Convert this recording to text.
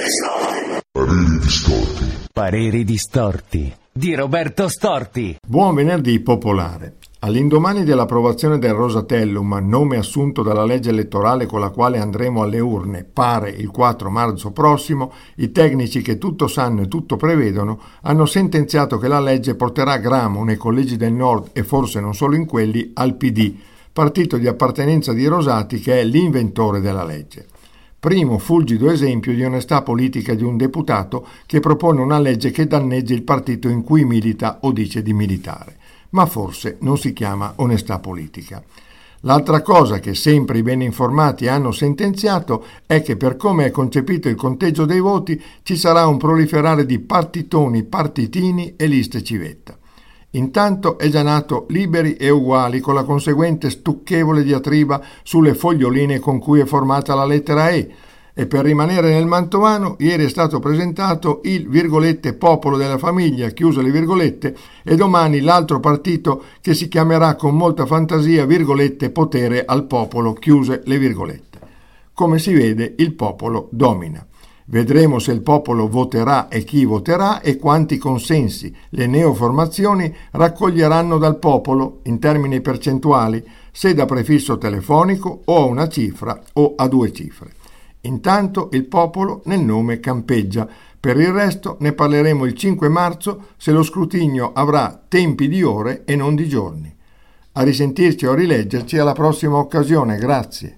Pareri distorti. Pareri distorti di Roberto Storti. Buon venerdì popolare. All'indomani dell'approvazione del Rosatellum, nome assunto dalla legge elettorale con la quale andremo alle urne, pare il 4 marzo prossimo, i tecnici che tutto sanno e tutto prevedono hanno sentenziato che la legge porterà gramo nei collegi del Nord e forse non solo in quelli al PD, partito di appartenenza di Rosati che è l'inventore della legge. Primo fulgido esempio di onestà politica di un deputato che propone una legge che danneggia il partito in cui milita o dice di militare. Ma forse non si chiama onestà politica. L'altra cosa che sempre i ben informati hanno sentenziato è che per come è concepito il conteggio dei voti ci sarà un proliferare di partitoni, partitini e liste civetta. Intanto è già nato Liberi e Uguali con la conseguente stucchevole diatriba sulle foglioline con cui è formata la lettera E. E per rimanere nel mantovano, ieri è stato presentato il popolo della famiglia, chiuse le virgolette, e domani l'altro partito che si chiamerà con molta fantasia potere al popolo, chiuse le virgolette. Come si vede, il popolo domina. Vedremo se il popolo voterà e chi voterà e quanti consensi le neoformazioni raccoglieranno dal popolo in termini percentuali, se da prefisso telefonico o a una cifra o a due cifre. Intanto il popolo nel nome campeggia. Per il resto ne parleremo il 5 marzo se lo scrutinio avrà tempi di ore e non di giorni. A risentirci o a rileggerci alla prossima occasione, grazie.